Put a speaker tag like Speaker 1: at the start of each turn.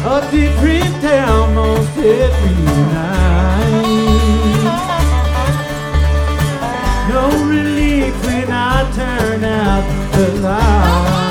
Speaker 1: a different town most every night. No relief when I turn out the light.